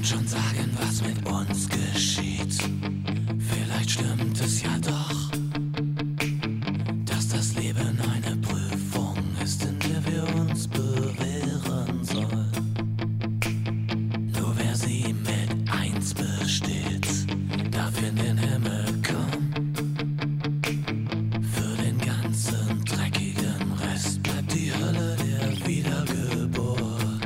schon sagen, was mit uns geschieht. Vielleicht stimmt es ja doch, dass das Leben eine Prüfung ist, in der wir uns bewähren sollen. Nur wer sie mit 1 besteht, darf in den Himmel kommen. Für den ganzen dreckigen Rest bleibt die Hölle der Wiedergeburt.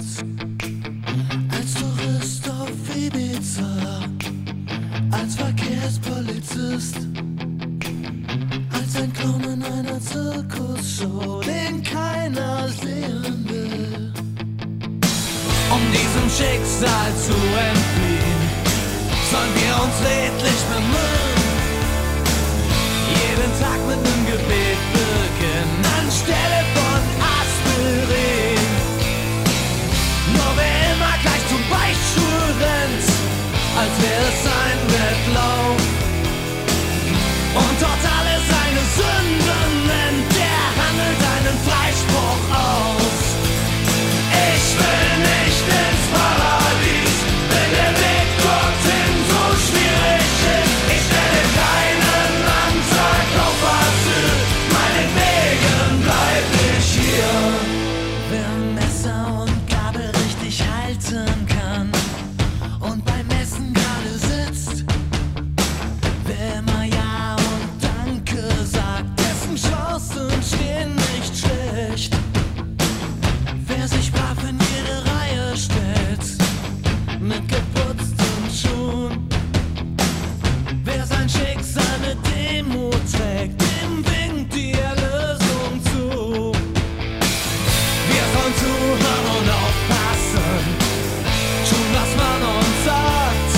Als Tourist auf Ibiza, als Verkehrspolizist, als ein Clown in einer Zirkusshow, den keiner sehen will. Um diesem Schicksal zu entfliehen, sollen wir uns redlich bemühen. Jeden Tag mit nem Gebet beginnen, anstelle von Aspirin. Nur wer immer gleich zum Beichtstuhl rennt, als wäre es ein Wettlauf, und dort alle seine Sünden nennt, der handelt einen Freispruch aus. Ich will nicht ins Paradies, wenn der Weg dorthin so schwierig ist. Ich stelle keinen Antrag auf Asyl, meinetwegen bleib ich hier. Wer Messer und Gabel richtig halten kann und beim Essen gerade sitzt, wer immer Ja und Danke sagt, dessen Chancen stehen nicht schlecht. Wer sich brav in jede Reihe stellt, mit geputzten Schuhen, wer sein Schicksal mit Demut trägt, dem winkt die Erlösung zu. Wir sollen zuhören und aufpassen, tun, was man uns sagt,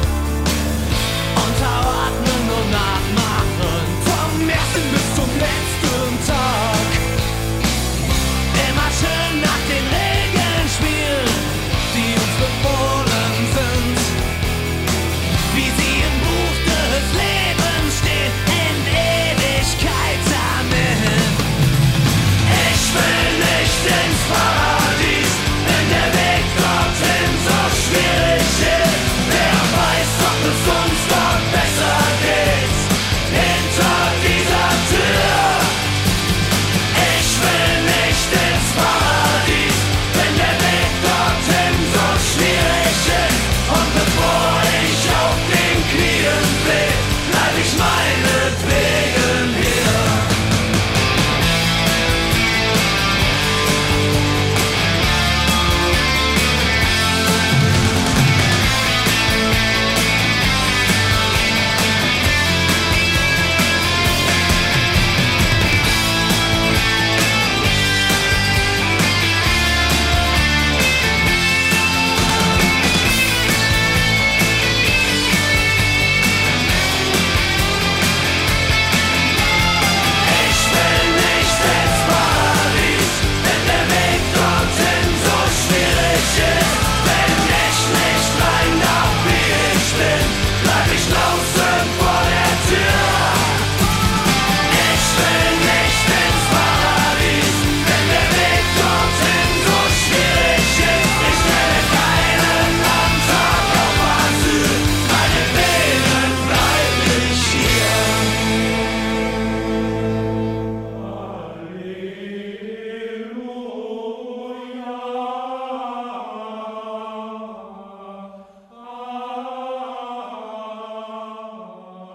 unterordnen und nachmachen, vom ersten bis zum letzten Tag. Immer schön nach den Regeln spielen, die uns befohlen sind, wie sie im Buch des Lebens stehen, in Ewigkeit. Amen. Ich will nicht ins Paradies,